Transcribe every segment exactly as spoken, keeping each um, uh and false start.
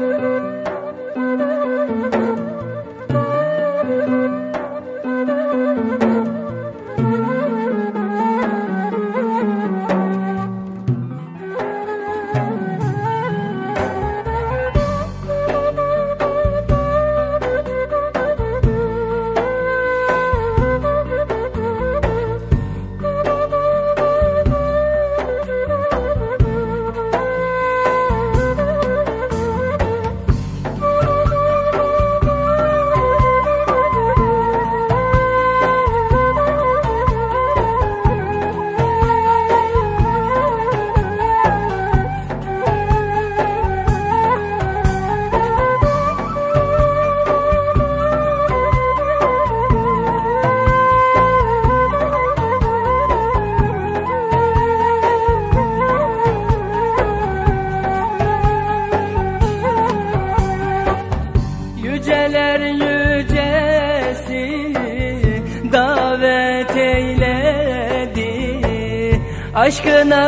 Yüceler yücesi davet eyledi, aşkına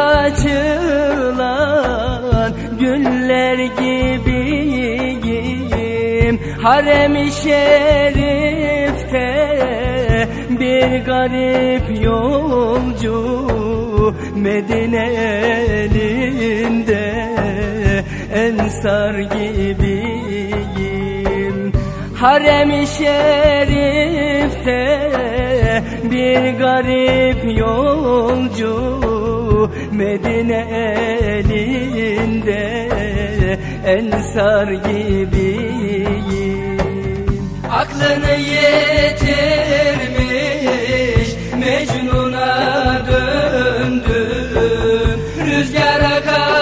açılan güller gibiyim. Harem-i şerifte bir garip yolcu, Medine'linde ensar gibiyim. Harem-i şerifte bir garip yolcu, Medine'linde ensar gibiyim. Aklını yitirmiş Mecnun'a döndüm, rüzgara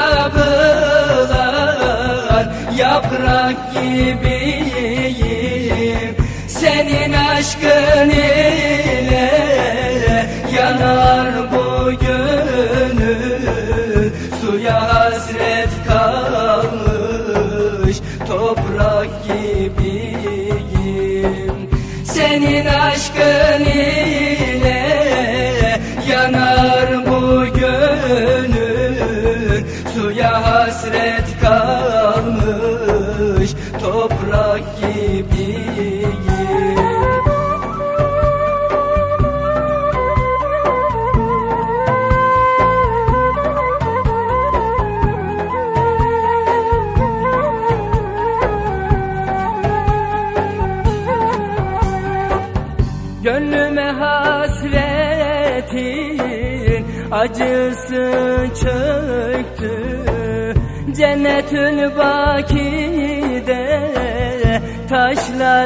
kapılan yaprak gibiyim. Senin aşkın ile yanar bu gönül, suya hasret kalmış toprak gibiyim. Senin aşkın ile yanar bu gönül, suya hasret kalmış toprak gibiyim. Gönlüme hasretin acısı çöktü, Cennetül Baki'de taşlar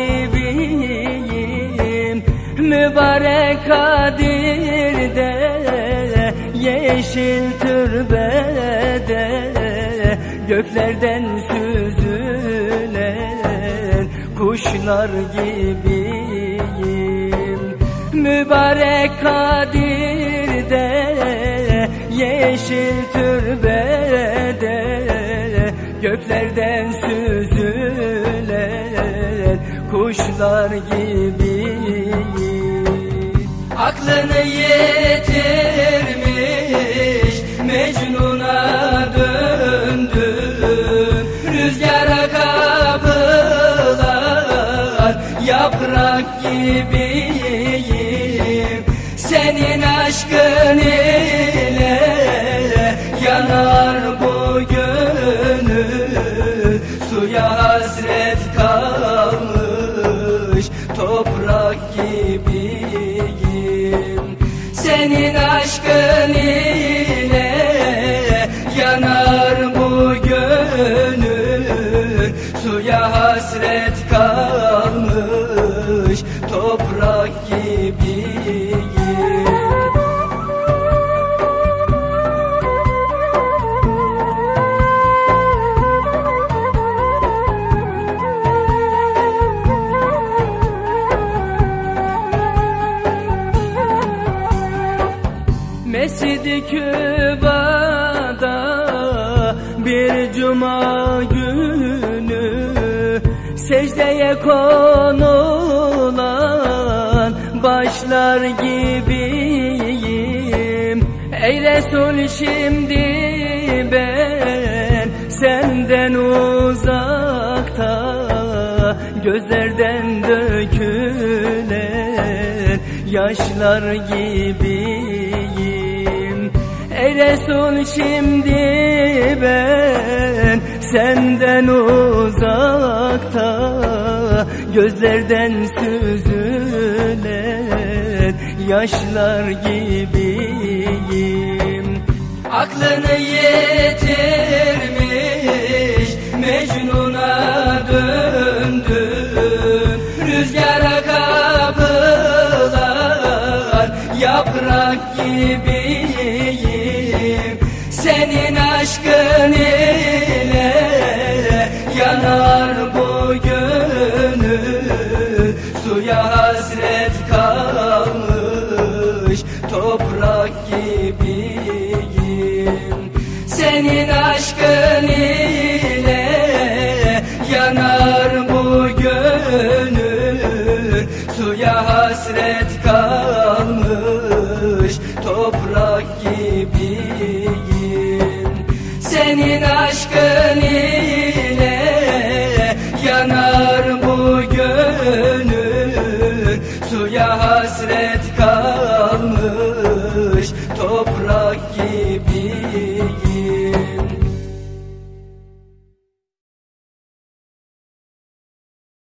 gibiyim. Mübarek Kadir'de yeşil türbede göklerden süzülen kuşlar gibiyim. Mübarek Kadir'de yeşil türbede göklerden süzülen kuşlar gibiyim. Aklını yitirmiş Mecnun'a döndüm, rüzgara kapılan yaprak gibiyim. Senin aşkın ile yanar bu gönül, suya hasret kalmış toprak gibiyim. Senin aşkın ile yanar bu gönül, suya hasret kalmış toprak gibiyim. Mescid-i Küba'da bir cuma günü secdeye konulan başlar gibiyim. Ey Resul, şimdi ben senden gözlerden dökülen yaşlar gibiyim. Ey Resul, şimdi ben senden uzakta, gözlerden süzülen yaşlar gibiyim. Aklını yitirmiş Mecnun'a döndüm, rüzgara kapılan yaprak gibiyim. Senin aşkın ile yanar bu gönül, suya hasret kalmış toprak gibiyim. Senin aşkın ile yanar bu gönül, suya hasret kalmış toprak gibiyim. Senin aşkın ile yanar bu gönül, suya hasret kalmış toprak gibiyim.